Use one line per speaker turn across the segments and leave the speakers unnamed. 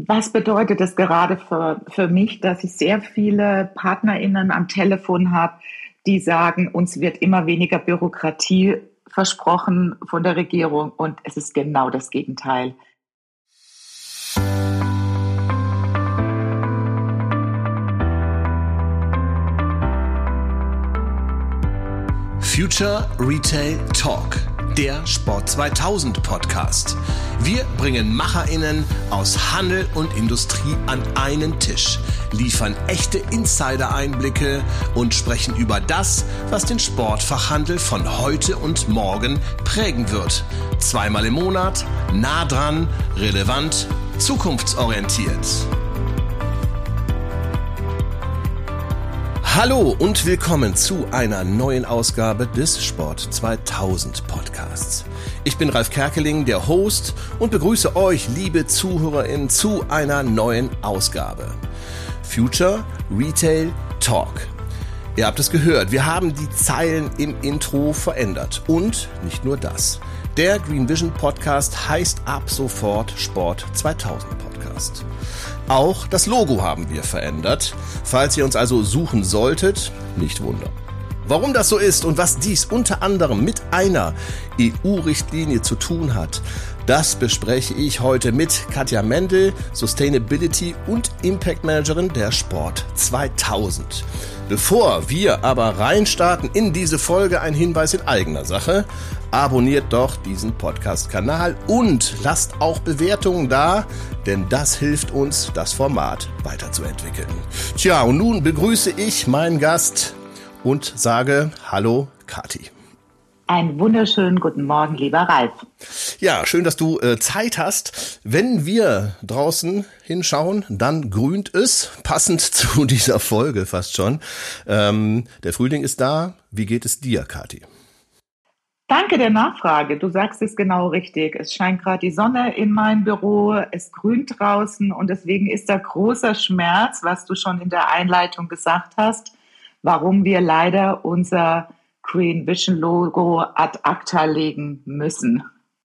Was bedeutet das gerade für mich, dass ich sehr viele PartnerInnen am Telefon habe, die sagen, uns wird immer weniger Bürokratie versprochen von der Regierung und es ist genau das Gegenteil.
Future Retail Talk, der Sport 2000 Podcast. Wir bringen MacherInnen aus Handel und Industrie an einen Tisch, liefern echte Insider-Einblicke und sprechen über das, was den Sportfachhandel von heute und morgen prägen wird. Zweimal im Monat, nah dran, relevant, zukunftsorientiert. Hallo und willkommen zu einer neuen Ausgabe des Sport 2000 Podcasts. Ich bin Ralf Kerkeling, der Host, und begrüße euch, liebe ZuhörerInnen, zu einer neuen Ausgabe. Future Retail Talk. Ihr habt es gehört, wir haben die Zeilen im Intro verändert. Und nicht nur das. Der Green Vision Podcast heißt ab sofort Sport 2000 Podcast. Auch das Logo haben wir verändert. Falls ihr uns also suchen solltet, nicht wundern. Warum das so ist und was dies unter anderem mit einer EU-Richtlinie zu tun hat, das bespreche ich heute mit Katja Mendel, Sustainability und Impact Managerin der Sport 2000. Bevor wir aber reinstarten in diese Folge, ein Hinweis in eigener Sache. Abonniert doch diesen Podcast-Kanal und lasst auch Bewertungen da, denn das hilft uns, das Format weiterzuentwickeln. Tja, und nun begrüße ich meinen Gast und sage Hallo, Kathi.
Einen wunderschönen guten Morgen, lieber Ralf.
Ja, schön, dass du Zeit hast. Wenn wir draußen hinschauen, dann grünt es, passend zu dieser Folge fast schon. Der Frühling ist da. Wie geht es dir, Kathi?
Danke der Nachfrage. Du sagst es genau richtig. Es scheint gerade die Sonne in meinem Büro, es grünt draußen und deswegen ist da großer Schmerz, was du schon in der Einleitung gesagt hast, warum wir leider unser Green Vision Logo ad acta legen müssen.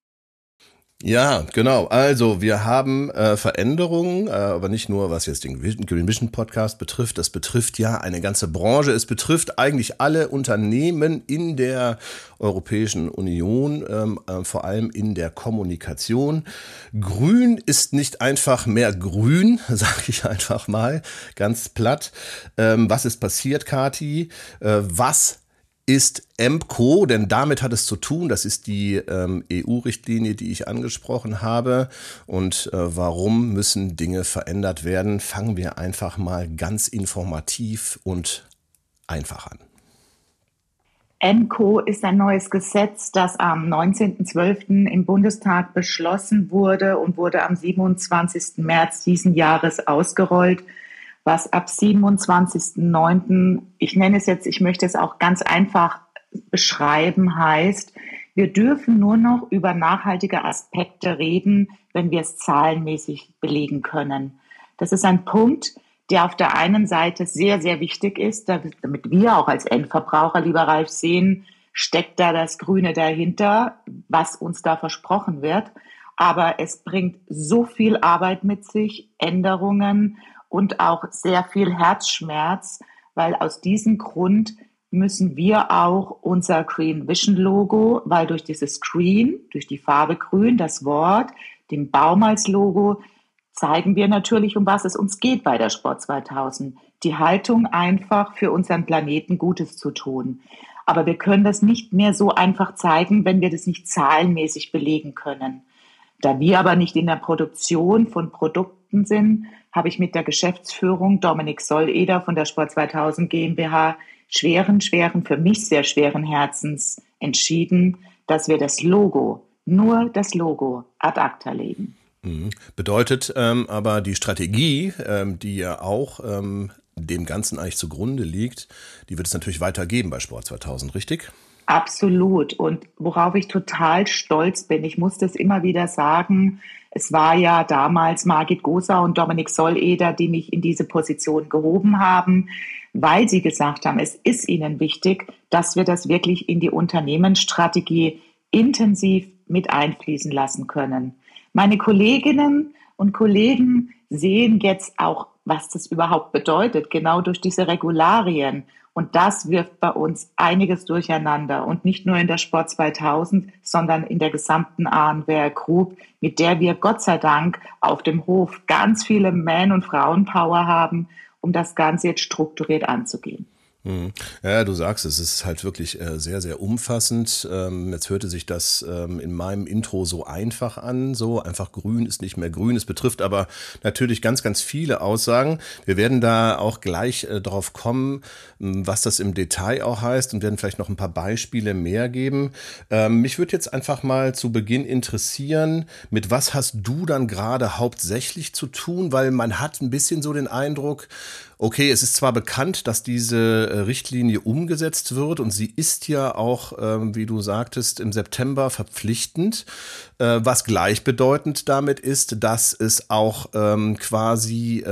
Ja, genau. Also wir haben Veränderungen, aber nicht nur, was jetzt den Green Vision Podcast betrifft. Das betrifft ja eine ganze Branche. Es betrifft eigentlich alle Unternehmen in der Europäischen Union, vor allem in der Kommunikation. Grün ist nicht einfach mehr grün, sage ich einfach mal, ganz platt. Was ist passiert, Kathi? Was ist MCO, denn damit hat es zu tun, das ist die EU-Richtlinie, die ich angesprochen habe. Und warum müssen Dinge verändert werden? Fangen wir einfach mal ganz informativ und einfach an.
MCO ist ein neues Gesetz, das am 19.12. im Bundestag beschlossen wurde und wurde am 27. März diesen Jahres ausgerollt, was ab 27.09., ich möchte es auch ganz einfach beschreiben, heißt, wir dürfen nur noch über nachhaltige Aspekte reden, wenn wir es zahlenmäßig belegen können. Das ist ein Punkt, der auf der einen Seite sehr, sehr wichtig ist, damit wir auch als Endverbraucher, lieber Ralf, sehen, steckt da das Grüne dahinter, was uns da versprochen wird. Aber es bringt so viel Arbeit mit sich, Änderungen und auch sehr viel Herzschmerz, weil aus diesem Grund müssen wir auch unser Green Vision Logo, weil durch dieses Green, durch die Farbe Grün, das Wort, den Baum als Logo, zeigen wir natürlich, um was es uns geht bei der Sport 2000. Die Haltung einfach für unseren Planeten Gutes zu tun. Aber wir können das nicht mehr so einfach zeigen, wenn wir das nicht zahlenmäßig belegen können. Da wir aber nicht in der Produktion von Produkten sind, habe ich mit der Geschäftsführung Dominik Solleder von der Sport 2000 GmbH für mich sehr schweren Herzens entschieden, dass wir das Logo, nur das Logo ad acta legen.
Bedeutet aber die Strategie, die ja auch dem Ganzen eigentlich zugrunde liegt, die wird es natürlich weitergeben bei Sport 2000, richtig?
Absolut. Und worauf ich total stolz bin, ich muss das immer wieder sagen, es war ja damals Margit Gosau und Dominik Solleder, die mich in diese Position gehoben haben, weil sie gesagt haben, es ist ihnen wichtig, dass wir das wirklich in die Unternehmensstrategie intensiv mit einfließen lassen können. Meine Kolleginnen Und Kollegen sehen jetzt auch, was das überhaupt bedeutet, genau durch diese Regularien. Und das wirft bei uns einiges durcheinander. Und nicht nur in der Sport 2000, sondern in der gesamten Ahnenwehr Group, mit der wir Gott sei Dank auf dem Hof ganz viele Man- und Frauenpower haben, um das Ganze jetzt strukturiert anzugehen.
Ja, du sagst es ist halt wirklich sehr, sehr umfassend. Jetzt hörte sich das in meinem Intro so einfach an, so einfach grün ist nicht mehr grün. Es betrifft aber natürlich ganz, ganz viele Aussagen. Wir werden da auch gleich drauf kommen, was das im Detail auch heißt und werden vielleicht noch ein paar Beispiele mehr geben. Mich würde jetzt einfach mal zu Beginn interessieren, mit was hast du dann gerade hauptsächlich zu tun? Weil man hat ein bisschen so den Eindruck, okay, es ist zwar bekannt, dass diese Richtlinie umgesetzt wird und sie ist ja auch, wie du sagtest, im September verpflichtend, was gleichbedeutend damit ist, dass es auch quasi,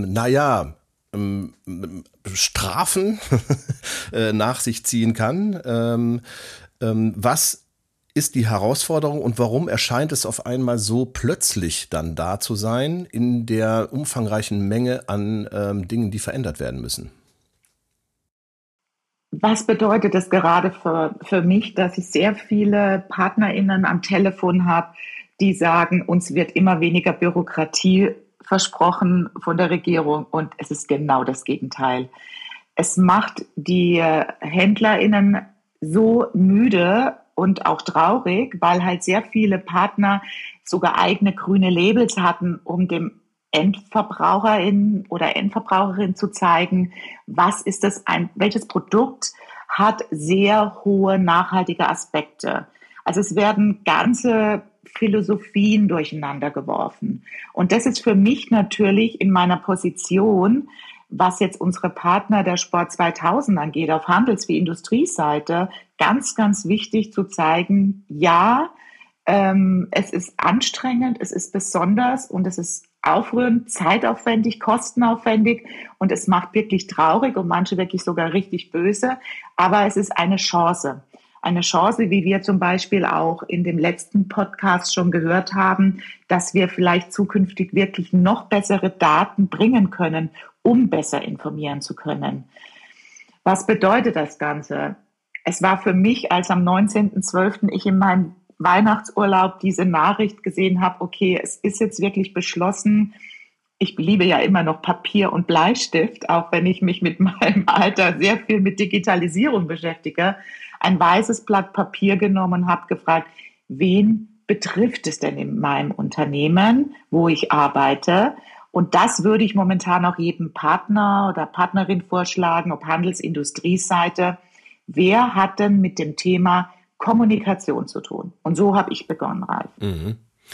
Strafen nach sich ziehen kann. Was ist die Herausforderung und warum erscheint es auf einmal so plötzlich dann da zu sein in der umfangreichen Menge an Dingen, die verändert werden müssen?
Was bedeutet es gerade für mich, dass ich sehr viele PartnerInnen am Telefon habe, die sagen, uns wird immer weniger Bürokratie versprochen von der Regierung und es ist genau das Gegenteil. Es macht die HändlerInnen so müde und auch traurig, weil halt sehr viele Partner sogar eigene grüne Labels hatten, um dem Endverbraucherin oder Endverbraucherin zu zeigen, welches Produkt hat sehr hohe nachhaltige Aspekte. Also es werden ganze Philosophien durcheinander geworfen. Und das ist für mich natürlich in meiner Position, was jetzt unsere Partner der Sport 2000 angeht, auf Handels- wie Industrieseite, ganz, ganz wichtig zu zeigen, ja, es ist anstrengend, es ist besonders und es ist aufrührend, zeitaufwendig, kostenaufwendig und es macht wirklich traurig und manche wirklich sogar richtig böse, aber es ist eine Chance. Eine Chance, wie wir zum Beispiel auch in dem letzten Podcast schon gehört haben, dass wir vielleicht zukünftig wirklich noch bessere Daten bringen können, um besser informieren zu können. Was bedeutet das Ganze? Es war für mich, als am 19.12. ich in meinem Weihnachtsurlaub diese Nachricht gesehen habe, okay, es ist jetzt wirklich beschlossen. Ich liebe ja immer noch Papier und Bleistift, auch wenn ich mich mit meinem Alter sehr viel mit Digitalisierung beschäftige. Ein weißes Blatt Papier genommen und habe gefragt, wen betrifft es denn in meinem Unternehmen, wo ich arbeite? Und das würde ich momentan auch jedem Partner oder Partnerin vorschlagen, ob Handels-Industrieseite. Wer hat denn mit dem Thema Kommunikation zu tun? Und so habe ich begonnen, Ralf.
Mhm.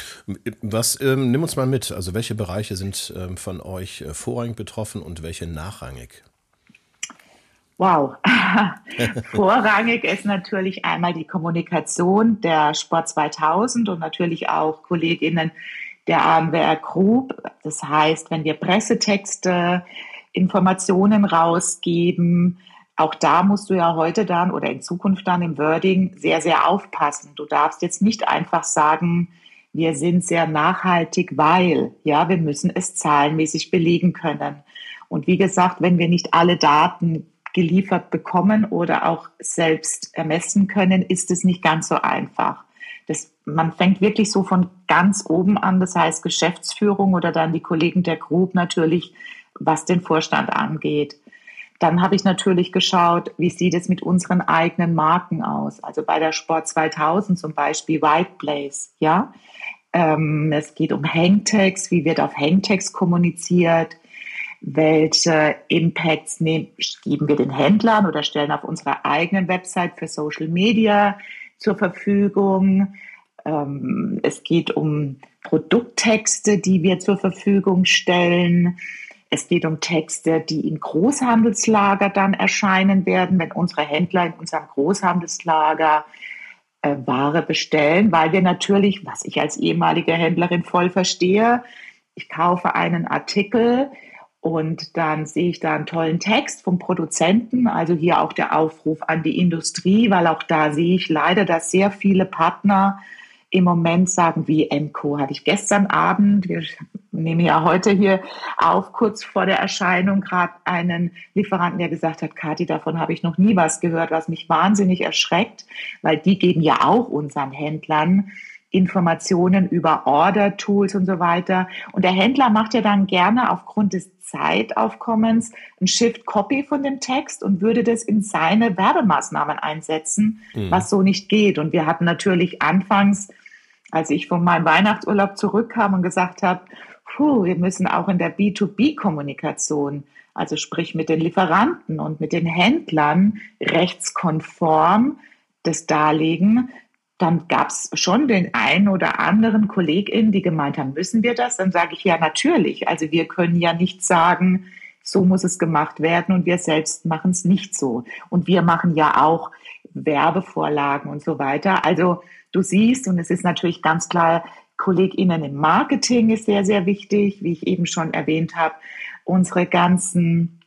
Nimm uns mal mit. Also welche Bereiche sind von euch vorrangig betroffen und welche nachrangig?
Wow. Vorrangig ist natürlich einmal die Kommunikation der Sport 2000 und natürlich auch KollegInnen der Ahnenwehr Group. Das heißt, wenn wir Pressetexte, Informationen rausgeben, auch da musst du ja heute dann oder in Zukunft dann im Wording sehr, sehr aufpassen. Du darfst jetzt nicht einfach sagen, wir sind sehr nachhaltig, weil, ja, wir müssen es zahlenmäßig belegen können. Und wie gesagt, wenn wir nicht alle Daten geliefert bekommen oder auch selbst ermessen können, ist es nicht ganz so einfach. Man fängt wirklich so von ganz oben an, das heißt Geschäftsführung oder dann die Kollegen der Group natürlich, was den Vorstand angeht. Dann habe ich natürlich geschaut, wie sieht es mit unseren eigenen Marken aus. Also bei der Sport 2000 zum Beispiel White Place, ja. Es geht um Hangtags, wie wird auf Hangtags kommuniziert, welche Impacts geben wir den Händlern oder stellen auf unserer eigenen Website für Social Media zur Verfügung. Es geht um Produkttexte, die wir zur Verfügung stellen. Es geht um Texte, die in Großhandelslager dann erscheinen werden, wenn unsere Händler in unserem Großhandelslager Ware bestellen, weil wir natürlich, was ich als ehemalige Händlerin voll verstehe, ich kaufe einen Artikel und dann sehe ich da einen tollen Text vom Produzenten, also hier auch der Aufruf an die Industrie, weil auch da sehe ich leider, dass sehr viele Partner im Moment sagen, wie Emco hatte ich gestern Abend, wir nehmen ja heute hier auf, kurz vor der Erscheinung gerade einen Lieferanten, der gesagt hat, Kathi, davon habe ich noch nie was gehört, was mich wahnsinnig erschreckt, weil die geben ja auch unseren Händlern Informationen über Order-Tools und so weiter. Und der Händler macht ja dann gerne aufgrund des Zeitaufkommens ein Shift-Copy von dem Text und würde das in seine Werbemaßnahmen einsetzen, was so nicht geht. Und wir hatten natürlich anfangs, als ich von meinem Weihnachtsurlaub zurückkam und gesagt habe, wir müssen auch in der B2B-Kommunikation, also sprich mit den Lieferanten und mit den Händlern, rechtskonform das darlegen. Dann gab es schon den einen oder anderen KollegInnen, die gemeint haben, müssen wir das? Dann sage ich, ja, natürlich. Also wir können ja nicht sagen, so muss es gemacht werden und wir selbst machen es nicht so. Und wir machen ja auch Werbevorlagen und so weiter. Also du siehst, und es ist natürlich ganz klar, KollegInnen im Marketing ist sehr, sehr wichtig, wie ich eben schon erwähnt habe. Unsere ganzen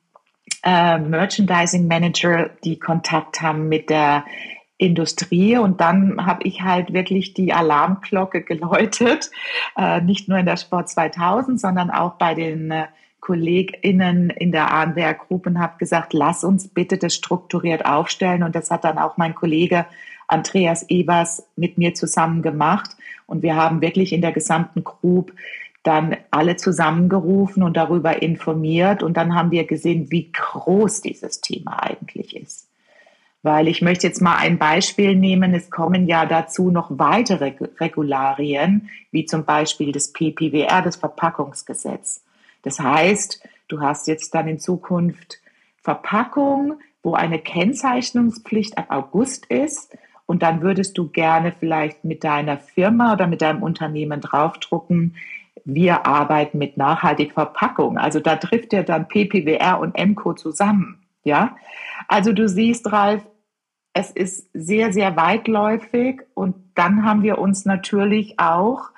Merchandising Manager, die Kontakt haben mit der Industrie, und dann habe ich halt wirklich die Alarmglocke geläutet, nicht nur in der Sport 2000, sondern auch bei den KollegInnen in der Arnberger Group und habe gesagt, lass uns bitte das strukturiert aufstellen, und das hat dann auch mein Kollege Andreas Ebers mit mir zusammen gemacht, und wir haben wirklich in der gesamten Group dann alle zusammengerufen und darüber informiert, und dann haben wir gesehen, wie groß dieses Thema eigentlich ist. Weil ich möchte jetzt mal ein Beispiel nehmen, es kommen ja dazu noch weitere Regularien, wie zum Beispiel das PPWR, das Verpackungsgesetz. Das heißt, du hast jetzt dann in Zukunft Verpackung, wo eine Kennzeichnungspflicht ab August ist, und dann würdest du gerne vielleicht mit deiner Firma oder mit deinem Unternehmen draufdrucken, wir arbeiten mit nachhaltiger Verpackung. Also da trifft ja dann PPWR und Emco zusammen. Ja, also du siehst, Ralf, es ist sehr, sehr weitläufig, und dann haben wir uns natürlich auch,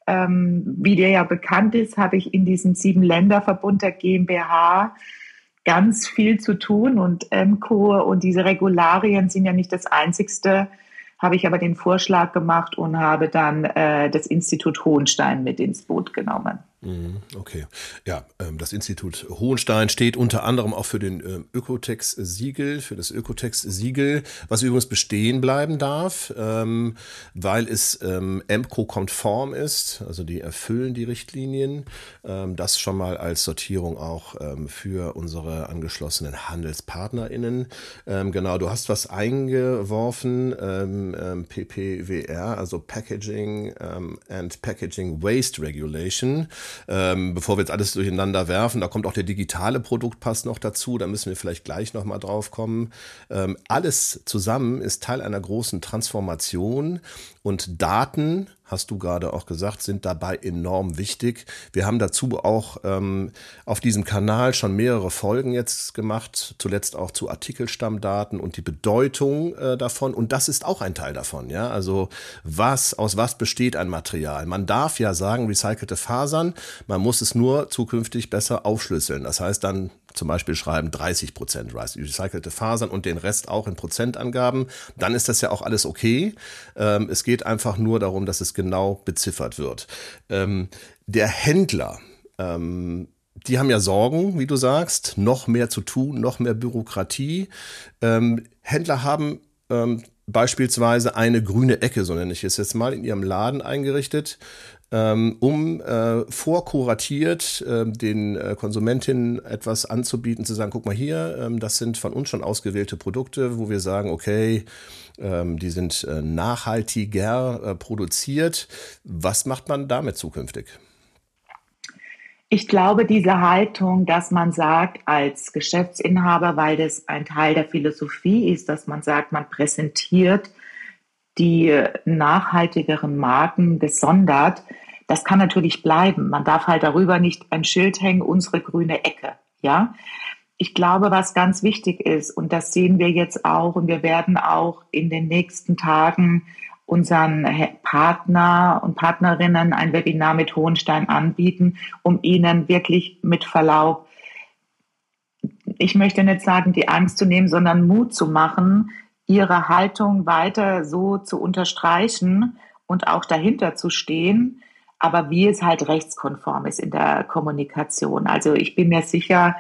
wie dir ja bekannt ist, habe ich in diesem 7-Länder-Verbund der GmbH ganz viel zu tun, und Emco und diese Regularien sind ja nicht das Einzigste, habe ich aber den Vorschlag gemacht und habe dann das Institut Hohenstein mit ins Boot genommen.
Okay. Ja, das Institut Hohenstein steht unter anderem auch für den Ökotex-Siegel, für das Ökotex-Siegel, was übrigens bestehen bleiben darf, weil es Emco-konform ist, also die erfüllen die Richtlinien. Das schon mal als Sortierung auch für unsere angeschlossenen HandelspartnerInnen. Genau, du hast was eingeworfen, PPWR, also Packaging and Packaging Waste Regulation. Bevor wir jetzt alles durcheinander werfen, da kommt auch der digitale Produktpass noch dazu, da müssen wir vielleicht gleich nochmal drauf kommen. Alles zusammen ist Teil einer großen Transformation, und Daten, hast du gerade auch gesagt, sind dabei enorm wichtig. Wir haben dazu auch auf diesem Kanal schon mehrere Folgen jetzt gemacht, zuletzt auch zu Artikelstammdaten und die Bedeutung davon, und das ist auch ein Teil davon. Ja, also aus was besteht ein Material? Man darf ja sagen, recycelte Fasern, man muss es nur zukünftig besser aufschlüsseln. Das heißt dann zum Beispiel schreiben 30% recycelte Fasern und den Rest auch in Prozentangaben. Dann ist das ja auch alles okay. Es geht einfach nur darum, dass es genau beziffert wird. Der Händler, die haben ja Sorgen, wie du sagst, noch mehr zu tun, noch mehr Bürokratie. Händler haben beispielsweise eine grüne Ecke, so nenne ich es jetzt mal, in ihrem Laden eingerichtet, vorkuratiert den Konsumentinnen etwas anzubieten, zu sagen, guck mal hier, das sind von uns schon ausgewählte Produkte, wo wir sagen, okay, die sind nachhaltiger produziert. Was macht man damit zukünftig?
Ich glaube, diese Haltung, dass man sagt als Geschäftsinhaber, weil das ein Teil der Philosophie ist, dass man sagt, man präsentiert die nachhaltigeren Marken gesondert, das kann natürlich bleiben. Man darf halt darüber nicht ein Schild hängen, unsere grüne Ecke. Ja, ich glaube, was ganz wichtig ist, und das sehen wir jetzt auch, und wir werden auch in den nächsten Tagen unseren Partner und Partnerinnen ein Webinar mit Hohenstein anbieten, um ihnen wirklich mit Verlaub, ich möchte nicht sagen, die Angst zu nehmen, sondern Mut zu machen, ihre Haltung weiter so zu unterstreichen und auch dahinter zu stehen, aber wie es halt rechtskonform ist in der Kommunikation. Also ich bin mir sicher,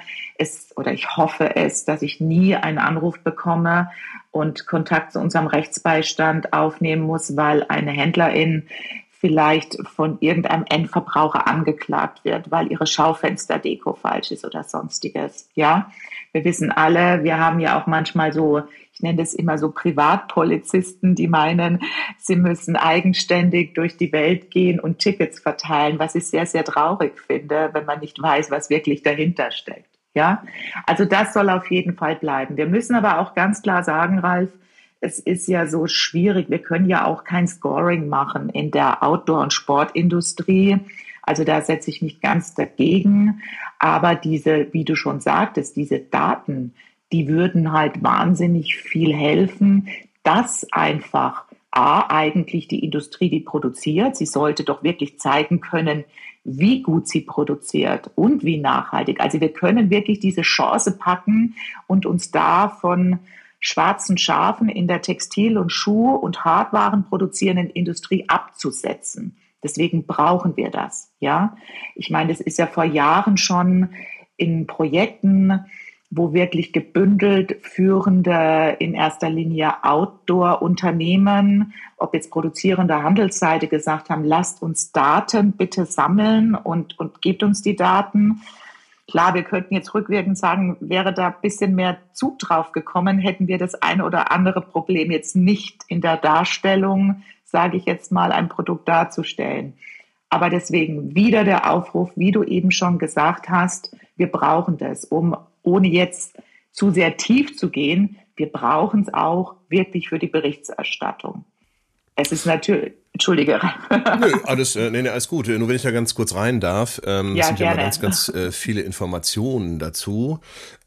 ich hoffe es, dass ich nie einen Anruf bekomme und Kontakt zu unserem Rechtsbeistand aufnehmen muss, weil eine Händlerin vielleicht von irgendeinem Endverbraucher angeklagt wird, weil ihre Schaufensterdeko falsch ist oder sonstiges. Ja, wir wissen alle, wir haben ja auch manchmal so, ich nenne das immer so Privatpolizisten, die meinen, sie müssen eigenständig durch die Welt gehen und Tickets verteilen, was ich sehr, sehr traurig finde, wenn man nicht weiß, was wirklich dahinter steckt. Ja, also das soll auf jeden Fall bleiben. Wir müssen aber auch ganz klar sagen, Ralf, es ist ja so schwierig. Wir können ja auch kein Scoring machen in der Outdoor- und Sportindustrie. Also da setze ich mich ganz dagegen. Aber diese, wie du schon sagtest, diese Daten, die würden halt wahnsinnig viel helfen, dass einfach eigentlich die Industrie, die produziert, sie sollte doch wirklich zeigen können, wie gut sie produziert und wie nachhaltig. Also wir können wirklich diese Chance packen und uns da von schwarzen Schafen in der Textil- und Schuh- und Hardwaren produzierenden Industrie abzusetzen. Deswegen brauchen wir das. Ja, ich meine, das ist ja vor Jahren schon in Projekten, wo wirklich gebündelt führende, in erster Linie Outdoor-Unternehmen, ob jetzt produzierende Handelsseite gesagt haben, lasst uns Daten bitte sammeln und gebt uns die Daten. Klar, wir könnten jetzt rückwirkend sagen, wäre da ein bisschen mehr Zug drauf gekommen, hätten wir das eine oder andere Problem jetzt nicht in der Darstellung, sage ich jetzt mal, ein Produkt darzustellen. Aber deswegen wieder der Aufruf, wie du eben schon gesagt hast, wir brauchen das, ohne jetzt zu sehr tief zu gehen, wir brauchen es auch wirklich für die Berichterstattung. Es ist natürlich, entschuldige.
Nö, alles gut. Nur wenn ich da ganz kurz rein darf, es sind ja mal ganz viele Informationen dazu.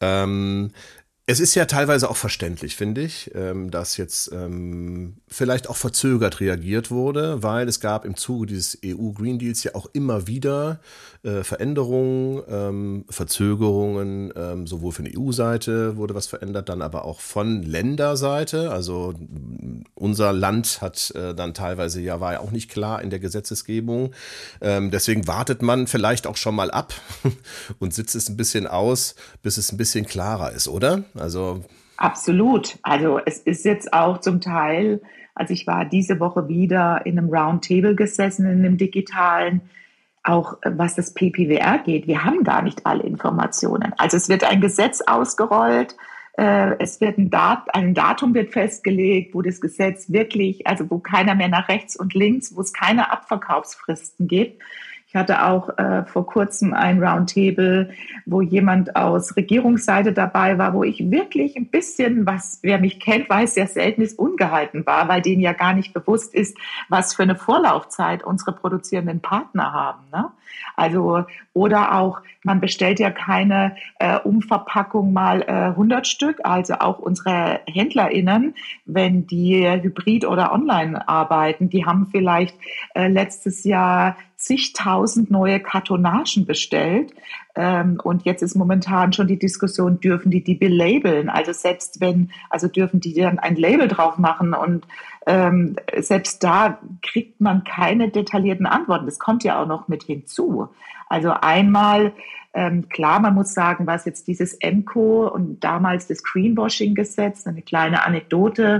Es ist ja teilweise auch verständlich, finde ich, dass jetzt vielleicht auch verzögert reagiert wurde, weil es gab im Zuge dieses EU-Green Deals ja auch immer wieder Veränderungen, Verzögerungen, sowohl von der EU-Seite wurde was verändert, dann aber auch von Länderseite. Also unser Land hat dann teilweise war ja auch nicht klar in der Gesetzesgebung. Deswegen wartet man vielleicht auch schon mal ab und sitzt es ein bisschen aus, bis es ein bisschen klarer ist, oder? Also
absolut. Also es ist jetzt auch zum Teil, also ich war diese Woche wieder in einem Roundtable gesessen, in einem digitalen, auch was das PPWR geht. Wir haben gar nicht alle Informationen. Also es wird ein Gesetz ausgerollt, es wird ein Datum wird festgelegt, wo das Gesetz wirklich, also wo keiner mehr nach rechts und links, wo es keine Abverkaufsfristen gibt. Ich hatte auch vor kurzem ein Roundtable, wo jemand aus Regierungsseite dabei war, wo ich wirklich ein bisschen, wer mich kennt, weiß, sehr selten ist, ungehalten war, weil denen ja gar nicht bewusst ist, was für eine Vorlaufzeit unsere produzierenden Partner haben. Ne? Also, oder auch, man bestellt ja keine Umverpackung mal 100 Stück, also auch unsere HändlerInnen, wenn die hybrid oder online arbeiten, die haben vielleicht letztes Jahr zigtausend neue Kartonagen bestellt. Und jetzt ist momentan schon die Diskussion, dürfen die belabeln? Also dürfen die dann ein Label drauf machen? Und selbst da kriegt man keine detaillierten Antworten. Das kommt ja auch noch mit hinzu. Also einmal, klar, man muss sagen, was jetzt dieses EMCO und damals das Greenwashing-Gesetz, eine kleine Anekdote,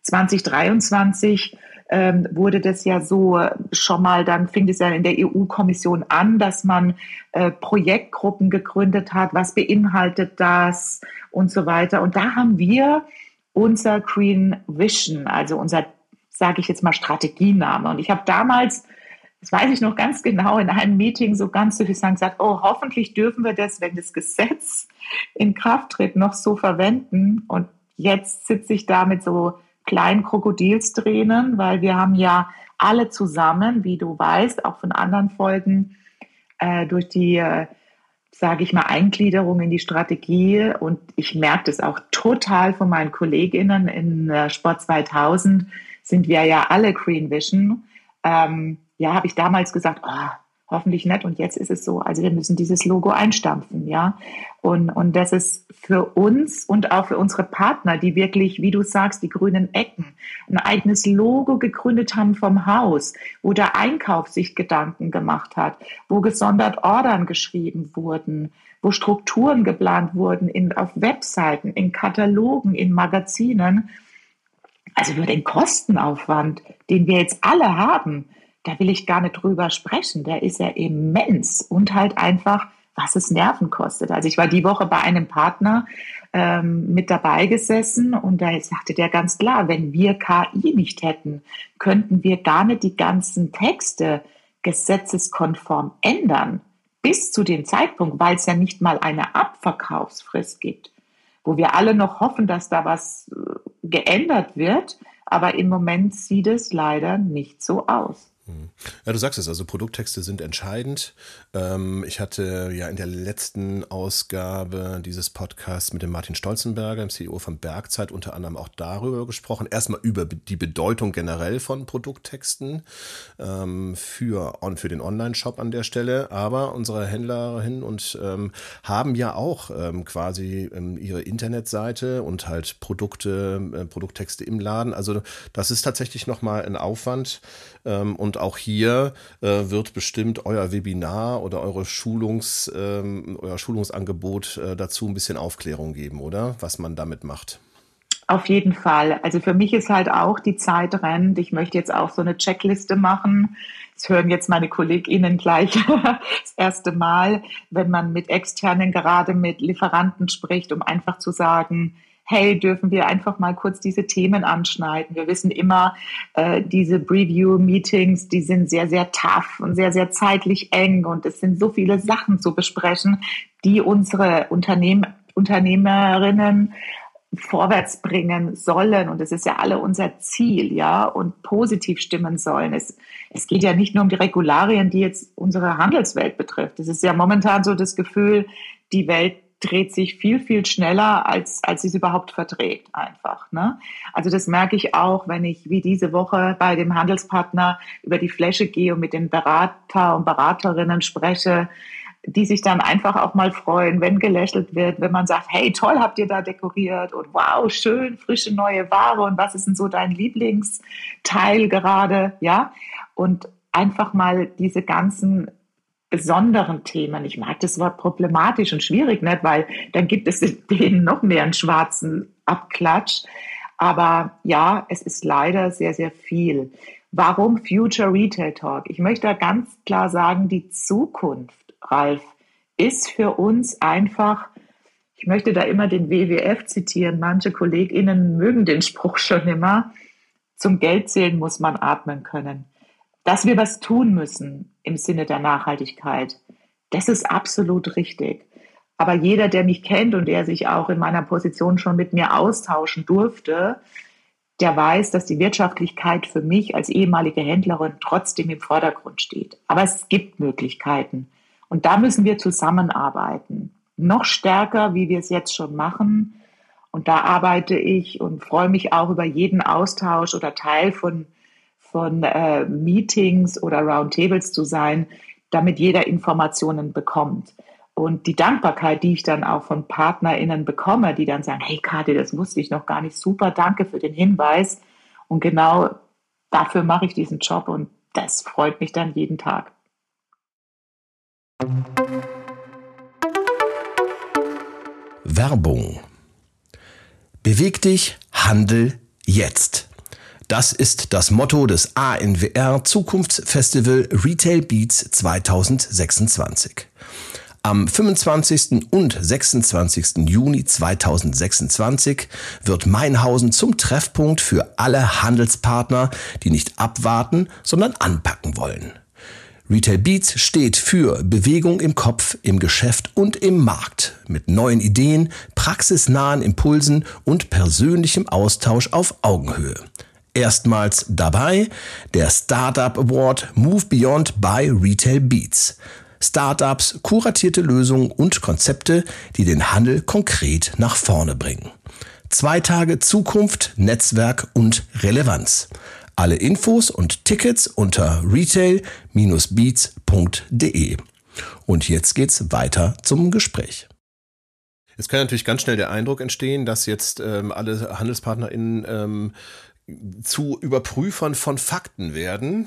2023 wurde das ja so schon mal, dann fing es ja in der EU-Kommission an, dass man Projektgruppen gegründet hat, was beinhaltet das und so weiter. Und da haben wir unser Green Vision, also unser, sage ich jetzt mal, Strategiename. Und ich habe damals, das weiß ich noch ganz genau, in einem Meeting so ganz suffisant gesagt, oh, hoffentlich dürfen wir das, wenn das Gesetz in Kraft tritt, noch so verwenden. Und jetzt sitze ich da mit so kleinen Krokodilstränen, weil wir haben ja alle zusammen, wie du weißt, auch von anderen Folgen, durch die, sage ich mal, Eingliederung in die Strategie, und ich merke das auch total von meinen KollegInnen in Sport 2000, sind wir ja alle Green Vision. Habe ich damals gesagt, Hoffentlich nicht. Und jetzt ist es so. Also wir müssen dieses Logo einstampfen, ja. Und das ist für uns und auch für unsere Partner, die wirklich, wie du sagst, die grünen Ecken, ein eigenes Logo gegründet haben vom Haus, wo der Einkauf sich Gedanken gemacht hat, wo gesondert Ordern geschrieben wurden, wo Strukturen geplant wurden auf Webseiten, in Katalogen, in Magazinen. Also nur den Kostenaufwand, den wir jetzt alle haben, da will ich gar nicht drüber sprechen. Der ist ja immens und halt einfach, was es Nerven kostet. Also ich war die Woche bei einem Partner mit dabei gesessen und da sagte der ganz klar, wenn wir KI nicht hätten, könnten wir gar nicht die ganzen Texte gesetzeskonform ändern. Bis zu dem Zeitpunkt, weil es ja nicht mal eine Abverkaufsfrist gibt, wo wir alle noch hoffen, dass da was geändert wird. Aber im Moment sieht es leider nicht so aus.
Ja, du sagst es, also Produkttexte sind entscheidend. Ich hatte ja in der letzten Ausgabe dieses Podcasts mit dem Martin Stolzenberger, dem CEO von Bergzeit, unter anderem auch darüber gesprochen. Erstmal über die Bedeutung generell von Produkttexten für den Online-Shop an der Stelle. Aber unsere Händlerinnen und haben ja auch quasi ihre Internetseite und halt Produkttexte im Laden. Also das ist tatsächlich nochmal ein Aufwand. Und auch hier wird bestimmt euer Webinar oder euer Schulungsangebot dazu ein bisschen Aufklärung geben, oder? Was man damit macht.
Auf jeden Fall. Also für mich ist halt auch die Zeit rennt. Ich möchte jetzt auch so eine Checkliste machen. Das hören jetzt meine KollegInnen gleich das erste Mal, wenn man mit Externen, gerade mit Lieferanten spricht, um einfach zu sagen, hey, dürfen wir einfach mal kurz diese Themen anschneiden. Wir wissen immer, diese Preview-Meetings, die sind sehr, sehr tough und sehr, sehr zeitlich eng und es sind so viele Sachen zu besprechen, die unsere Unternehmerinnen vorwärts bringen sollen. Und das ist ja alle unser Ziel, ja, und positiv stimmen sollen. Es geht ja nicht nur um die Regularien, die jetzt unsere Handelswelt betrifft. Es ist ja momentan so das Gefühl, die Welt dreht sich viel, viel schneller, als sie es überhaupt verträgt einfach. Ne? Also das merke ich auch, wenn ich wie diese Woche bei dem Handelspartner über die Fläche gehe und mit den Berater und Beraterinnen spreche, die sich dann einfach auch mal freuen, wenn gelächelt wird, wenn man sagt, hey, toll, habt ihr da dekoriert und wow, schön, frische neue Ware und was ist denn so dein Lieblingsteil gerade, ja? Und einfach mal diese ganzen besonderen Themen. Ich mag das Wort problematisch und schwierig, nicht, weil dann gibt es denen noch mehr einen schwarzen Abklatsch. Aber ja, es ist leider sehr, sehr viel. Warum Future Retail Talk? Ich möchte da ganz klar sagen, die Zukunft, Ralf, ist für uns einfach, ich möchte da immer den WWF zitieren, manche KollegInnen mögen den Spruch schon immer, zum Geldzählen muss man atmen können. Dass wir was tun müssen im Sinne der Nachhaltigkeit, das ist absolut richtig. Aber jeder, der mich kennt und der sich auch in meiner Position schon mit mir austauschen durfte, der weiß, dass die Wirtschaftlichkeit für mich als ehemalige Händlerin trotzdem im Vordergrund steht. Aber es gibt Möglichkeiten. Und da müssen wir zusammenarbeiten. Noch stärker, wie wir es jetzt schon machen. Und da arbeite ich und freue mich auch über jeden Austausch oder Teil von Meetings oder Roundtables zu sein, damit jeder Informationen bekommt. Und die Dankbarkeit, die ich dann auch von PartnerInnen bekomme, die dann sagen, hey Kathi, das wusste ich noch gar nicht, super, danke für den Hinweis. Und genau dafür mache ich diesen Job und das freut mich dann jeden Tag.
Werbung. Beweg dich, handel jetzt. Das ist das Motto des ANWR Zukunftsfestival Retail Beats 2026. Am 25. und 26. Juni 2026 wird Mainhausen zum Treffpunkt für alle Handelspartner, die nicht abwarten, sondern anpacken wollen. Retail Beats steht für Bewegung im Kopf, im Geschäft und im Markt mit neuen Ideen, praxisnahen Impulsen und persönlichem Austausch auf Augenhöhe. Erstmals dabei der Startup Award Move Beyond by Retail Beats. Startups, kuratierte Lösungen und Konzepte, die den Handel konkret nach vorne bringen. 2 Tage Zukunft, Netzwerk und Relevanz. Alle Infos und Tickets unter retail-beats.de. Und jetzt geht's weiter zum Gespräch. Jetzt kann natürlich ganz schnell der Eindruck entstehen, dass jetzt alle HandelspartnerInnen zu Überprüfern von Fakten werden.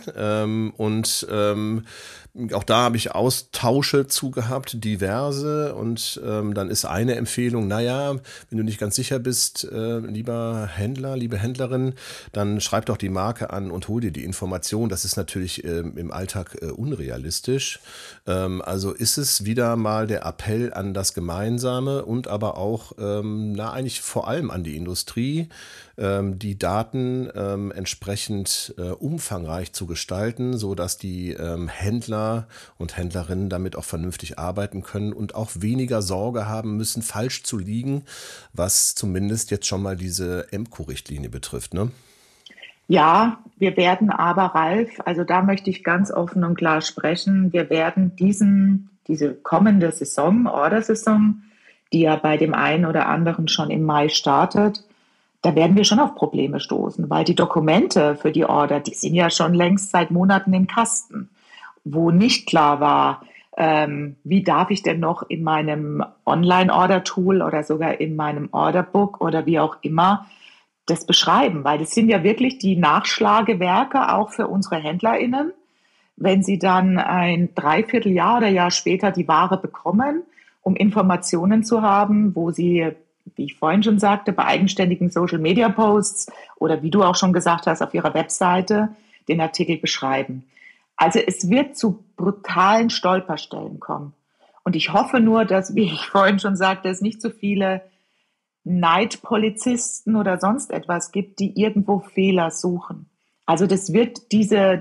Auch da habe ich Austausche zugehabt, diverse. Und dann ist eine Empfehlung, naja, wenn du nicht ganz sicher bist, lieber Händler, liebe Händlerin, dann schreib doch die Marke an und hol dir die Information. Das ist natürlich im Alltag unrealistisch. Also ist es wieder mal der Appell an das Gemeinsame und aber auch, eigentlich vor allem an die Industrie, die Daten entsprechend umfangreich zu gestalten, so dass die Händler und Händlerinnen damit auch vernünftig arbeiten können und auch weniger Sorge haben müssen, falsch zu liegen, was zumindest jetzt schon mal diese EMCO-Richtlinie betrifft, ne?
Ja, wir werden aber, Ralf, also da möchte ich ganz offen und klar sprechen, wir werden diese kommende Saison, Ordersaison, die ja bei dem einen oder anderen schon im Mai startet, da werden wir schon auf Probleme stoßen, weil die Dokumente für die Order, die sind ja schon längst seit Monaten im Kasten, wo nicht klar war, wie darf ich denn noch in meinem Online-Order-Tool oder sogar in meinem Orderbook oder wie auch immer das beschreiben, weil das sind ja wirklich die Nachschlagewerke auch für unsere HändlerInnen, wenn sie dann ein Dreivierteljahr oder Jahr später die Ware bekommen, um Informationen zu haben, wo sie, wie ich vorhin schon sagte, bei eigenständigen Social-Media-Posts oder wie du auch schon gesagt hast, auf ihrer Webseite den Artikel beschreiben. Also es wird zu brutalen Stolperstellen kommen. Und ich hoffe nur, dass, wie ich vorhin schon sagte, es nicht so viele Neidpolizisten oder sonst etwas gibt, die irgendwo Fehler suchen. Also das wird diese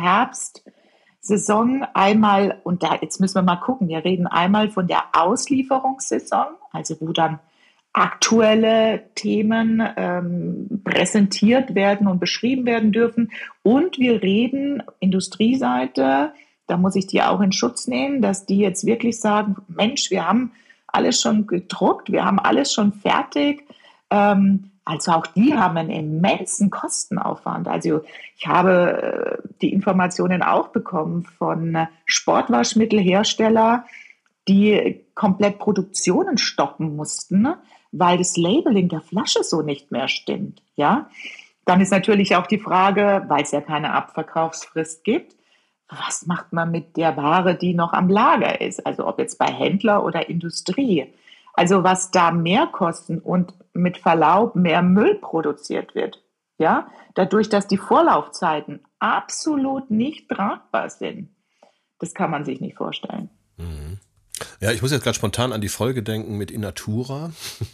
Herbstsaison einmal, und da jetzt müssen wir mal gucken, wir reden einmal von der Auslieferungssaison, also wo dann aktuelle Themen präsentiert werden und beschrieben werden dürfen. Und wir reden Industrieseite, da muss ich die auch in Schutz nehmen, dass die jetzt wirklich sagen, Mensch, wir haben alles schon gedruckt, wir haben alles schon fertig. Also auch die haben einen immensen Kostenaufwand. Also ich habe die Informationen auch bekommen von Sportwaschmittelherstellern, die komplett Produktionen stoppen mussten, ne? Weil das Labeling der Flasche so nicht mehr stimmt. Ja? Dann ist natürlich auch die Frage, weil es ja keine Abverkaufsfrist gibt, was macht man mit der Ware, die noch am Lager ist? Also ob jetzt bei Händler oder Industrie. Also was da mehr kosten und mit Verlaub mehr Müll produziert wird. Ja? Dadurch, dass die Vorlaufzeiten absolut nicht tragbar sind. Das kann man sich nicht vorstellen.
Mhm. Ja, ich muss jetzt gerade spontan an die Folge denken mit Innatura,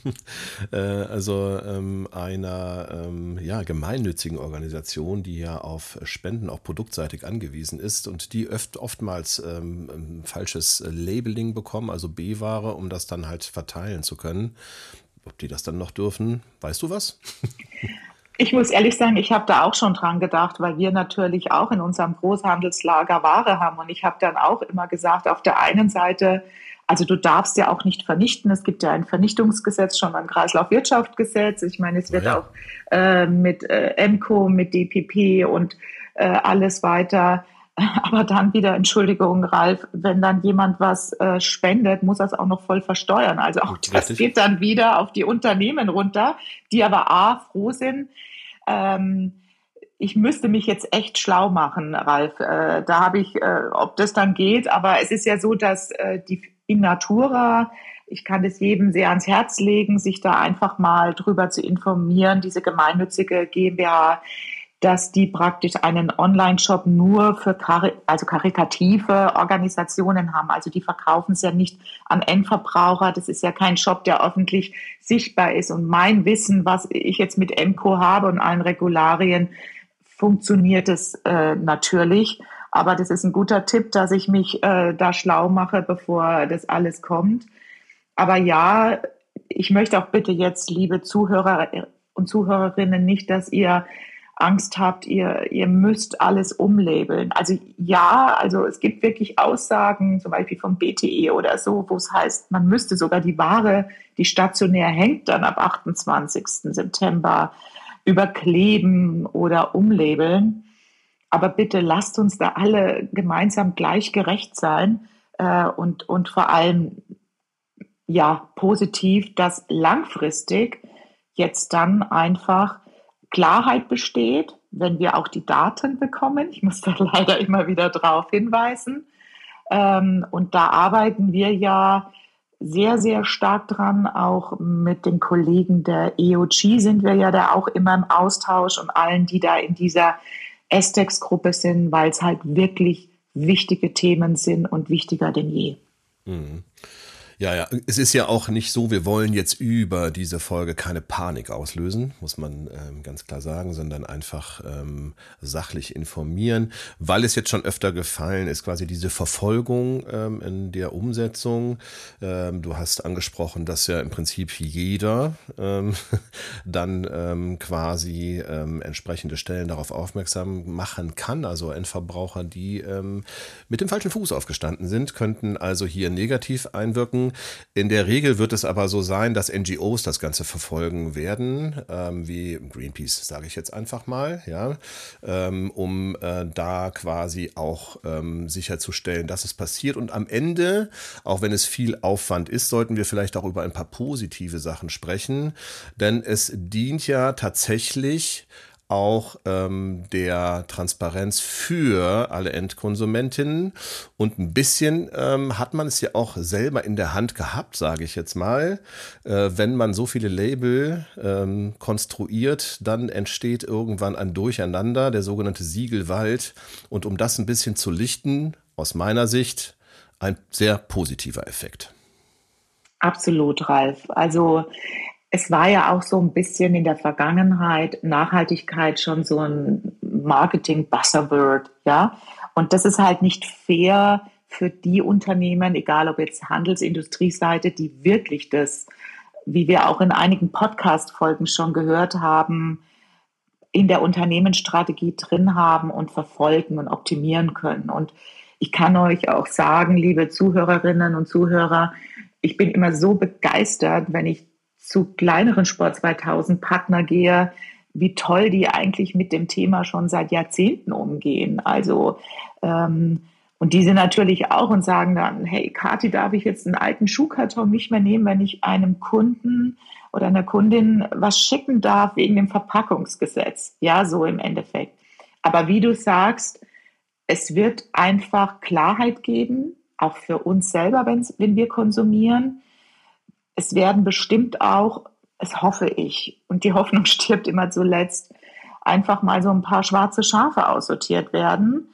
also einer gemeinnützigen Organisation, die ja auf Spenden auch produktseitig angewiesen ist und die oftmals falsches Labeling bekommen, also B-Ware, um das dann halt verteilen zu können. Ob die das dann noch dürfen, weißt du was?
Ich muss ehrlich sagen, ich habe da auch schon dran gedacht, weil wir natürlich auch in unserem Großhandelslager Ware haben. Und ich habe dann auch immer gesagt, auf der einen Seite, also du darfst ja auch nicht vernichten. Es gibt ja ein Vernichtungsgesetz schon beim Kreislaufwirtschaftsgesetz. Ich meine, es wird auch mit EMCO, mit DPP und alles weiter. Aber dann wieder, Entschuldigung, Ralf, wenn dann jemand was spendet, muss er es auch noch voll versteuern. Also auch das geht dann wieder auf die Unternehmen runter, die aber froh sind. Ich müsste mich jetzt echt schlau machen, Ralf. Da habe ich, ob das dann geht, aber es ist ja so, dass die Innatura, ich kann es jedem sehr ans Herz legen, sich da einfach mal drüber zu informieren, diese gemeinnützige GmbH, dass die praktisch einen Online-Shop nur für karitative Organisationen haben. Also die verkaufen es ja nicht an Endverbraucher. Das ist ja kein Shop, der öffentlich sichtbar ist. Und mein Wissen, was ich jetzt mit EMCO habe und allen Regularien, funktioniert es natürlich. Aber das ist ein guter Tipp, dass ich mich da schlau mache, bevor das alles kommt. Aber ja, ich möchte auch bitte jetzt, liebe Zuhörer und Zuhörerinnen, nicht, dass ihr Angst habt, ihr müsst alles umlabeln. Also ja, also es gibt wirklich Aussagen, zum Beispiel vom BTE oder so, wo es heißt, man müsste sogar die Ware, die stationär hängt, dann ab 28. September überkleben oder umlabeln. Aber bitte lasst uns da alle gemeinsam gleich gerecht sein und vor allem ja positiv, dass langfristig jetzt dann einfach Klarheit besteht, wenn wir auch die Daten bekommen. Ich muss da leider immer wieder drauf hinweisen. Und da arbeiten wir ja sehr, sehr stark dran. Auch mit den Kollegen der EOG sind wir ja da auch immer im Austausch und allen, die da in dieser STEX-Gruppe sind, weil es halt wirklich wichtige Themen sind und wichtiger denn je.
Mhm. Ja, es ist ja auch nicht so, wir wollen jetzt über diese Folge keine Panik auslösen, muss man ganz klar sagen, sondern einfach sachlich informieren, weil es jetzt schon öfter gefallen ist, quasi diese Verfolgung in der Umsetzung. Du hast angesprochen, dass ja im Prinzip jeder dann quasi entsprechende Stellen darauf aufmerksam machen kann, also Endverbraucher, die mit dem falschen Fuß aufgestanden sind, könnten also hier negativ einwirken. In der Regel wird es aber so sein, dass NGOs das Ganze verfolgen werden, wie Greenpeace, sage ich jetzt einfach mal, ja, um da quasi auch sicherzustellen, dass es passiert. Und am Ende, auch wenn es viel Aufwand ist, sollten wir vielleicht auch über ein paar positive Sachen sprechen, denn es dient ja tatsächlich auch der Transparenz für alle Endkonsumentinnen. Und ein bisschen hat man es ja auch selber in der Hand gehabt, sage ich jetzt mal. Wenn man so viele Label konstruiert, dann entsteht irgendwann ein Durcheinander, der sogenannte Siegelwald. Und um das ein bisschen zu lichten, aus meiner Sicht, ein sehr positiver Effekt.
Absolut, Ralf. Also es war ja auch so ein bisschen in der Vergangenheit Nachhaltigkeit schon so ein Marketing-Buzzword, ja. Und das ist halt nicht fair für die Unternehmen, egal ob jetzt Handelsindustrieseite, die wirklich das, wie wir auch in einigen Podcast-Folgen schon gehört haben, in der Unternehmensstrategie drin haben und verfolgen und optimieren können. Und ich kann euch auch sagen, liebe Zuhörerinnen und Zuhörer, ich bin immer so begeistert, wenn ich zu kleineren Sport 2000 Partner gehe, wie toll die eigentlich mit dem Thema schon seit Jahrzehnten umgehen. Also, und die sind natürlich auch und sagen dann, hey Kathi, darf ich jetzt einen alten Schuhkarton nicht mehr nehmen, wenn ich einem Kunden oder einer Kundin was schicken darf wegen dem Verpackungsgesetz. Ja, so im Endeffekt. Aber wie du sagst, es wird einfach Klarheit geben, auch für uns selber, wenn wir konsumieren. Es werden bestimmt auch, das hoffe ich, und die Hoffnung stirbt immer zuletzt, einfach mal so ein paar schwarze Schafe aussortiert werden,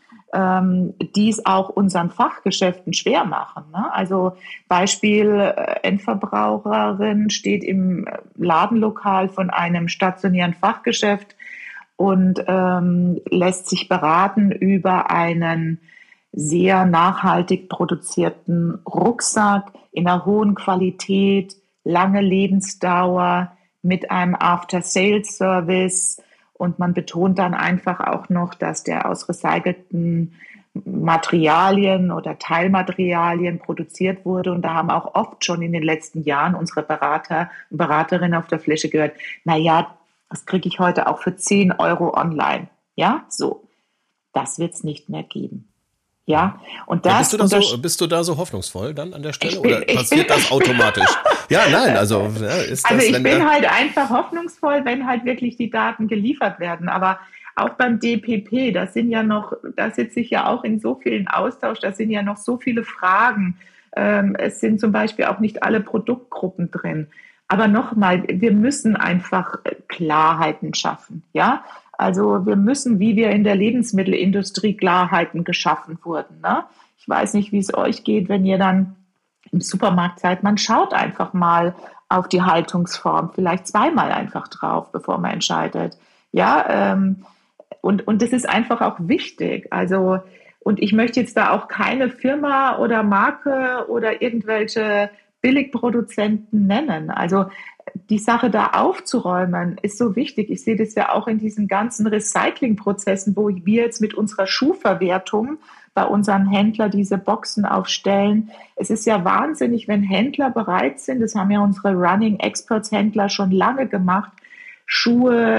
die es auch unseren Fachgeschäften schwer machen. Ne? Also Beispiel, Endverbraucherin steht im Ladenlokal von einem stationären Fachgeschäft und lässt sich beraten über einen sehr nachhaltig produzierten Rucksack in einer hohen Qualität, lange Lebensdauer mit einem After-Sales-Service und man betont dann einfach auch noch, dass der aus recycelten Materialien oder Teilmaterialien produziert wurde und da haben auch oft schon in den letzten Jahren unsere Berater und Beraterinnen auf der Fläche gehört, naja, das kriege ich heute auch für 10 Euro online. Ja, so. Das wird es nicht mehr geben. Ja, und das.
Ja, bist du da so hoffnungsvoll dann an der Stelle oder passiert das automatisch? Ja, nein, also ist das.
Also ich bin halt einfach hoffnungsvoll, wenn halt wirklich die Daten geliefert werden. Aber auch beim DPP, da sitze ich ja auch in so vielen Austausch, da sind ja noch so viele Fragen. Es sind zum Beispiel auch nicht alle Produktgruppen drin. Aber nochmal, wir müssen einfach Klarheiten schaffen, ja. Also wir müssen, wie wir in der Lebensmittelindustrie Klarheiten geschaffen wurden. Ne? Ich weiß nicht, wie es euch geht, wenn ihr dann im Supermarkt seid. Man schaut einfach mal auf die Haltungsform, vielleicht zweimal einfach drauf, bevor man entscheidet. Ja, und das ist einfach auch wichtig. Also, und ich möchte jetzt da auch keine Firma oder Marke oder irgendwelche Billigproduzenten nennen. Also die Sache da aufzuräumen, ist so wichtig. Ich sehe das ja auch in diesen ganzen Recyclingprozessen, wo wir jetzt mit unserer Schuhverwertung bei unseren Händlern diese Boxen aufstellen. Es ist ja wahnsinnig, wenn Händler bereit sind, das haben ja unsere Running Experts Händler schon lange gemacht, Schuhe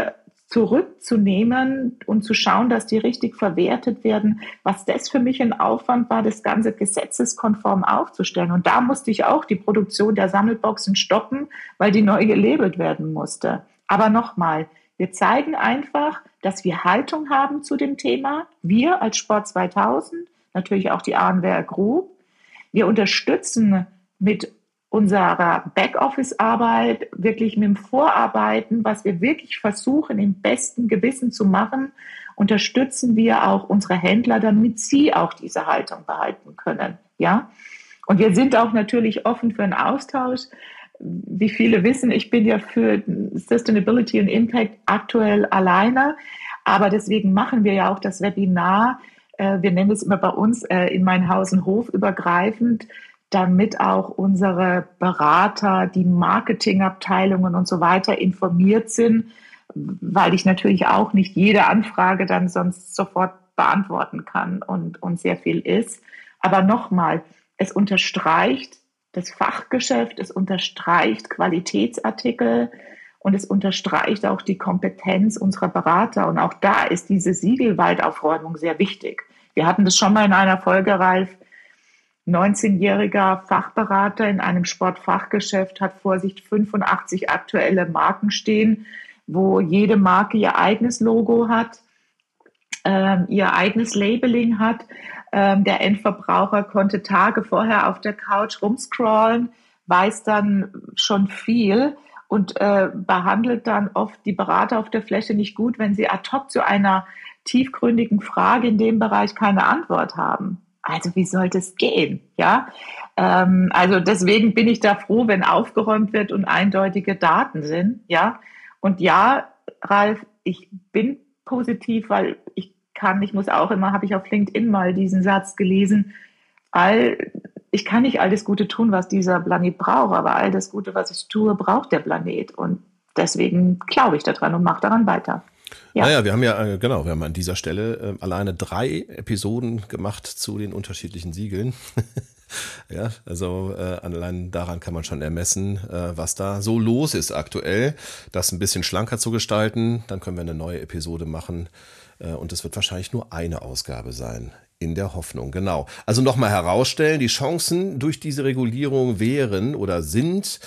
zurückzunehmen und zu schauen, dass die richtig verwertet werden, was das für mich ein Aufwand war, das Ganze gesetzeskonform aufzustellen. Und da musste ich auch die Produktion der Sammelboxen stoppen, weil die neu gelabelt werden musste. Aber nochmal, wir zeigen einfach, dass wir Haltung haben zu dem Thema. Wir als Sport 2000, natürlich auch die Arenberger Group. Wir unterstützen mit unserer Backoffice-Arbeit, wirklich mit dem Vorarbeiten, was wir wirklich versuchen, im besten Gewissen zu machen, unterstützen wir auch unsere Händler, damit sie auch diese Haltung behalten können. Ja? Und wir sind auch natürlich offen für einen Austausch. Wie viele wissen, ich bin ja für Sustainability und Impact aktuell alleine, aber deswegen machen wir ja auch das Webinar. Wir nennen es immer bei uns in mein Haus und Hof übergreifend, damit auch unsere Berater, die Marketingabteilungen und so weiter informiert sind, weil ich natürlich auch nicht jede Anfrage dann sonst sofort beantworten kann und sehr viel ist. Aber nochmal, es unterstreicht das Fachgeschäft, es unterstreicht Qualitätsartikel und es unterstreicht auch die Kompetenz unserer Berater. Und auch da ist diese Siegelwaldaufräumung sehr wichtig. Wir hatten das schon mal in einer Folge, Ralf. 19-jähriger Fachberater in einem Sportfachgeschäft hat vor sich 85 aktuelle Marken stehen, wo jede Marke ihr eigenes Logo hat, ihr eigenes Labeling hat. Der Endverbraucher konnte Tage vorher auf der Couch rumscrollen, weiß dann schon viel und behandelt dann oft die Berater auf der Fläche nicht gut, wenn sie ad hoc zu einer tiefgründigen Frage in dem Bereich keine Antwort haben. Also wie sollte es gehen? Ja, also deswegen bin ich da froh, wenn aufgeräumt wird und eindeutige Daten sind. Ja, und ja, Ralf, ich bin positiv, weil ich muss auch immer, habe ich auf LinkedIn mal diesen Satz gelesen, ich kann nicht all das Gute tun, was dieser Planet braucht, aber all das Gute, was ich tue, braucht der Planet. Und deswegen glaube ich daran und mache daran weiter.
Ja. Naja, wir haben an dieser Stelle alleine 3 Episoden gemacht zu den unterschiedlichen Siegeln. Ja, also allein daran kann man schon ermessen, was da so los ist aktuell. Das ein bisschen schlanker zu gestalten, dann können wir eine neue Episode machen und es wird wahrscheinlich nur eine Ausgabe sein. In der Hoffnung, genau. Also nochmal herausstellen, die Chancen durch diese Regulierung wären oder sind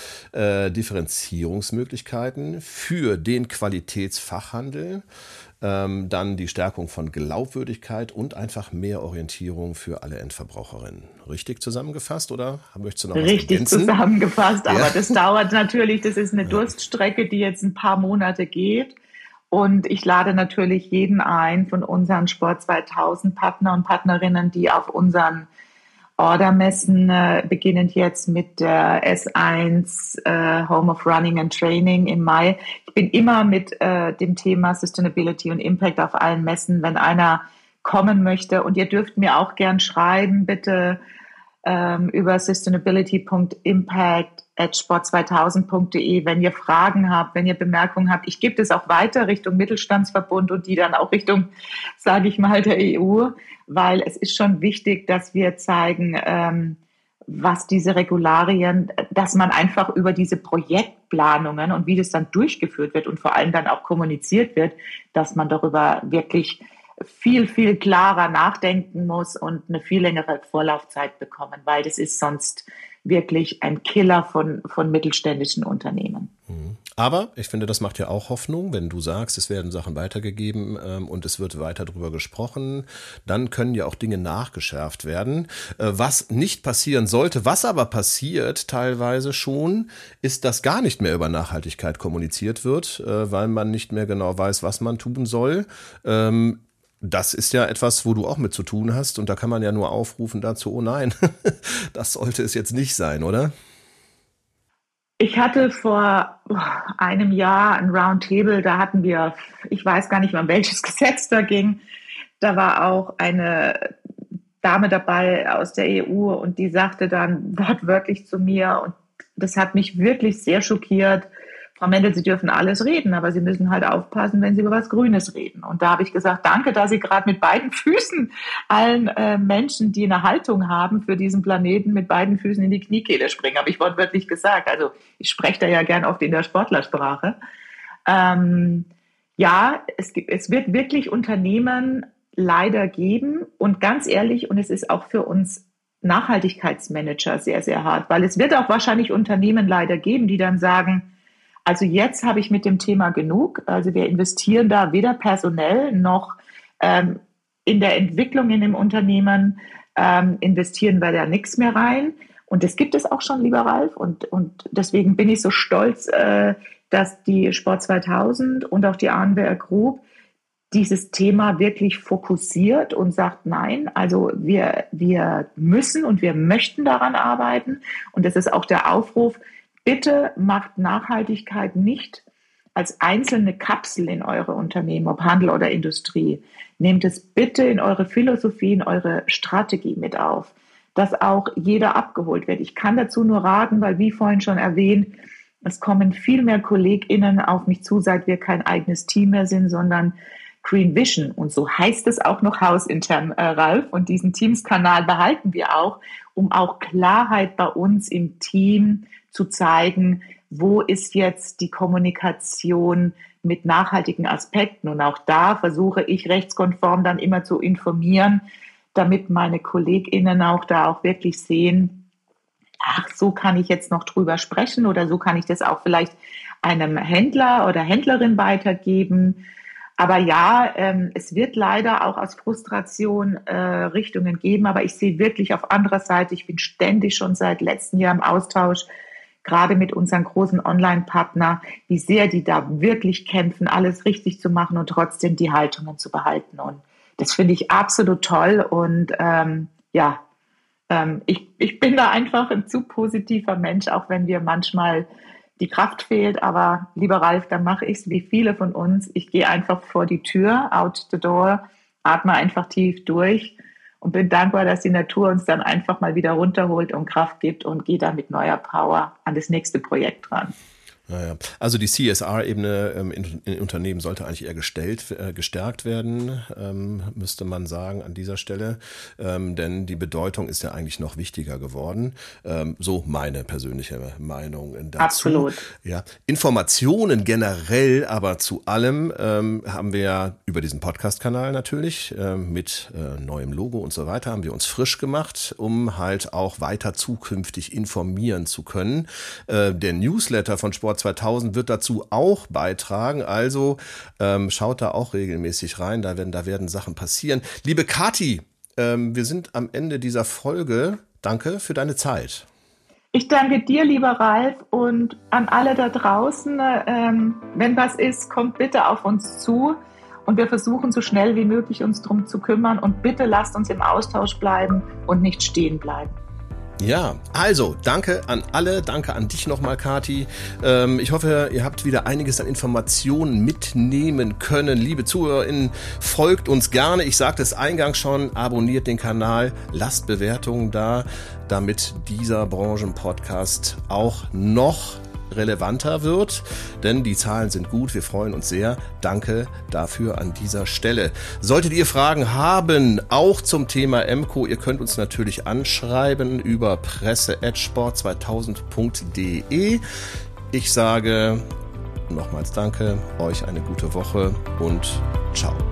Differenzierungsmöglichkeiten für den Qualitätsfachhandel, dann die Stärkung von Glaubwürdigkeit und einfach mehr Orientierung für alle Endverbraucherinnen. Richtig zusammengefasst oder möchtest du noch was ergänzen?
Richtig zusammengefasst, aber das dauert natürlich, das ist eine Durststrecke, die jetzt ein paar Monate geht. Und ich lade natürlich jeden ein von unseren Sport 2000 Partner und Partnerinnen, die auf unseren Ordermessen, beginnend jetzt mit der S1 Home of Running and Training im Mai. Ich bin immer mit dem Thema Sustainability und Impact auf allen Messen, wenn einer kommen möchte. Und ihr dürft mir auch gern schreiben, bitte über sustainability.impact@sport2000.de, wenn ihr Fragen habt, wenn ihr Bemerkungen habt. Ich gebe das auch weiter Richtung Mittelstandsverbund und die dann auch Richtung, sage ich mal, der EU, weil es ist schon wichtig, dass wir zeigen, was diese Regularien, dass man einfach über diese Projektplanungen und wie das dann durchgeführt wird und vor allem dann auch kommuniziert wird, dass man darüber wirklich viel, viel klarer nachdenken muss und eine viel längere Vorlaufzeit bekommen, weil das ist sonst wirklich ein Killer von mittelständischen Unternehmen.
Aber ich finde, das macht ja auch Hoffnung, wenn du sagst, es werden Sachen weitergegeben und es wird weiter darüber gesprochen, dann können ja auch Dinge nachgeschärft werden. Was nicht passieren sollte, was aber passiert teilweise schon, ist, dass gar nicht mehr über Nachhaltigkeit kommuniziert wird, weil man nicht mehr genau weiß, was man tun soll. Das ist ja etwas, wo du auch mit zu tun hast und da kann man ja nur aufrufen dazu, oh nein, das sollte es jetzt nicht sein, oder?
Ich hatte vor einem Jahr ein Roundtable, da hatten wir, ich weiß gar nicht mehr, um welches Gesetz da ging, da war auch eine Dame dabei aus der EU und die sagte dann wortwörtlich zu mir und das hat mich wirklich sehr schockiert, Frau Mendel, Sie dürfen alles reden, aber Sie müssen halt aufpassen, wenn Sie über was Grünes reden. Und da habe ich gesagt, danke, dass Sie gerade mit beiden Füßen allen Menschen, die eine Haltung haben für diesen Planeten, mit beiden Füßen in die Kniekehle springen. Habe ich wortwörtlich gesagt. Also ich spreche da ja gern oft in der Sportlersprache. Ja, es wird wirklich Unternehmen leider geben und ganz ehrlich, und es ist auch für uns Nachhaltigkeitsmanager sehr, sehr hart, weil es wird auch wahrscheinlich Unternehmen leider geben, die dann sagen, also jetzt habe ich mit dem Thema genug, also wir investieren da weder personell noch in der Entwicklung in dem Unternehmen, investieren wir da nichts mehr rein. Und das gibt es auch schon, lieber Ralf, und deswegen bin ich so stolz, dass die Sport 2000 und auch die Arnberger Group dieses Thema wirklich fokussiert und sagt, nein, also wir müssen und wir möchten daran arbeiten. Und das ist auch der Aufruf, bitte macht Nachhaltigkeit nicht als einzelne Kapsel in eure Unternehmen, ob Handel oder Industrie. Nehmt es bitte in eure Philosophie, in eure Strategie mit auf, dass auch jeder abgeholt wird. Ich kann dazu nur raten, weil wie vorhin schon erwähnt, es kommen viel mehr KollegInnen auf mich zu, seit wir kein eigenes Team mehr sind, sondern Green Vision. Und so heißt es auch noch hausintern, Ralf. Und diesen Teams-Kanal behalten wir auch, um auch Klarheit bei uns im Team zu zeigen, wo ist jetzt die Kommunikation mit nachhaltigen Aspekten. Und auch da versuche ich rechtskonform dann immer zu informieren, damit meine KollegInnen auch da auch wirklich sehen, ach, so kann ich jetzt noch drüber sprechen oder so kann ich das auch vielleicht einem Händler oder Händlerin weitergeben. Aber ja, es wird leider auch aus Frustration Richtungen geben, aber ich sehe wirklich auf anderer Seite, ich bin ständig schon seit letztem Jahr im Austausch, gerade mit unseren großen Online-Partnern, wie sehr die da wirklich kämpfen, alles richtig zu machen und trotzdem die Haltungen zu behalten. Und das finde ich absolut toll und ich bin da einfach ein zu positiver Mensch, auch wenn mir manchmal die Kraft fehlt. Aber lieber Ralf, dann mache ich es wie viele von uns. Ich gehe einfach vor die Tür, out the door, atme einfach tief durch und bin dankbar, dass die Natur uns dann einfach mal wieder runterholt und Kraft gibt und gehe dann mit neuer Power an das nächste Projekt ran.
Naja. Also die CSR-Ebene in Unternehmen sollte eigentlich eher gestärkt werden, müsste man sagen an dieser Stelle, denn die Bedeutung ist ja eigentlich noch wichtiger geworden. So meine persönliche Meinung dazu.
Absolut.
Ja, Informationen generell, aber zu allem haben wir ja über diesen Podcast-Kanal natürlich mit neuem Logo und so weiter, haben wir uns frisch gemacht, um halt auch weiter zukünftig informieren zu können. Der Newsletter von Sport 2000 wird dazu auch beitragen, also schaut da auch regelmäßig rein, da werden Sachen passieren. Liebe Kathi, wir sind am Ende dieser Folge. Danke für deine Zeit.
Ich danke dir, lieber Ralf, und an alle da draußen, wenn was ist, kommt bitte auf uns zu und wir versuchen so schnell wie möglich uns drum zu kümmern und bitte lasst uns im Austausch bleiben und nicht stehen bleiben.
Ja, also danke an alle, danke an dich nochmal, Kathi. Ich hoffe, ihr habt wieder einiges an Informationen mitnehmen können. Liebe ZuhörerInnen, folgt uns gerne. Ich sagte es eingangs schon, abonniert den Kanal, lasst Bewertungen da, damit dieser Branchenpodcast auch noch relevanter wird, denn die Zahlen sind gut, wir freuen uns sehr. Danke dafür an dieser Stelle. Solltet ihr Fragen haben, auch zum Thema Emco, ihr könnt uns natürlich anschreiben über presse@sport2000.de. Ich sage nochmals danke, euch eine gute Woche und ciao.